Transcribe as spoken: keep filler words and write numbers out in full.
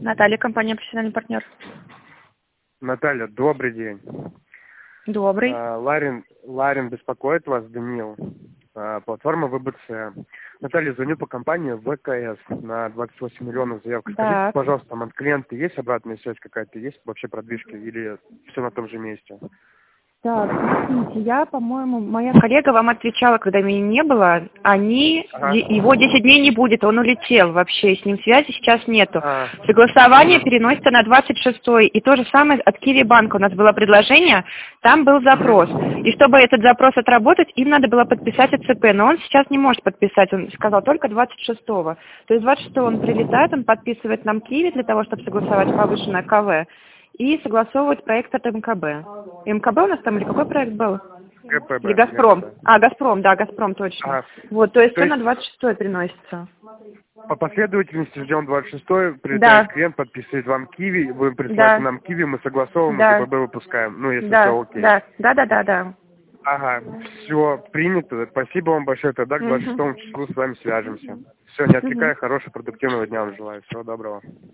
Наталья, компания «Профессиональный партнер». Наталья, добрый день. Добрый. А, Ларин, Ларин беспокоит вас, Даниил. А, платформа вэ бэ цэ. Наталья, звоню по компании вэ ка эс на двадцать восемь миллионов заявок. Скажите, Так. пожалуйста, там от клиента есть обратная связь какая-то? Есть вообще продвижки или все на том же месте? Так, смотрите, я, по-моему, моя коллега вам отвечала, когда меня не было, они, Ага. де- его десять дней не будет, он улетел вообще, с ним связи сейчас нету. А. Согласование переносится на двадцать шестой, и то же самое от Киви банка, у нас было предложение, там был запрос. И чтобы этот запрос отработать, им надо было подписать ЭЦП, но он сейчас не может подписать, он сказал только двадцать шестого. То есть двадцать шестого он прилетает, он подписывает нам Киви для того, чтобы согласовать повышенное ка вэ. И согласовывать проект от эм ка бэ. эм ка бэ у нас там или какой проект был? гэ пэ бэ. Или «Газпром». гэ пэ бэ. А, «Газпром», да, «Газпром», точно. А, Вот, то есть то все есть на двадцать шестой приносится. по последовательности ждем двадцать шестой, Да, прилетает клиент, подписывает вам Киви, вы присылаете да, нам Киви, мы согласовываем и да, гэ пэ бэ выпускаем, ну, если все да, окей. да, да, да, да, да. Ага, все, принято. Спасибо вам большое. Тогда к двадцать Мгм. шестому числу с вами свяжемся. Все, не Мгм. отвлекая, хорошего, продуктивного дня вам желаю. Всего доброго.